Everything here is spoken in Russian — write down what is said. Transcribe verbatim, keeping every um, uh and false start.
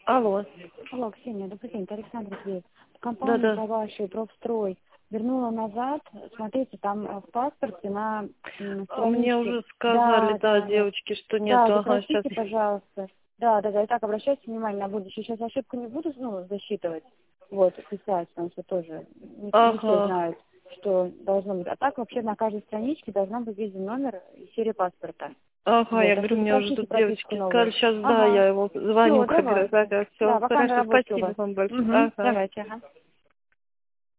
Алло. Алло, Ксения, добрый день, это Александр Клеев. Компания Да-да. по вашей профстрой вернула назад. Смотрите, там э, в паспорте на м, А Мне страничке. уже сказали, Да, да, да, да. девочки, что Да, нету. вы Ага, сейчас. простите, пожалуйста. Да, да, да, и так обращайте внимание на будущее. Сейчас ошибку не буду, ну, засчитывать. Вот, писать, потому что тоже не, не все Ага. знают, что должно быть. А так вообще на каждой страничке должна быть виден номер и серия паспорта. Ага, Вот, я так говорю, что мне уже запросите тут прописку девочки сказали, новую. сейчас, да, Ага. я его звоню, Все, как раз, давайте. ага, все, Да, пока на хорошо, работе у спасибо вас. вам большое. Угу. Ага. Давайте, ага.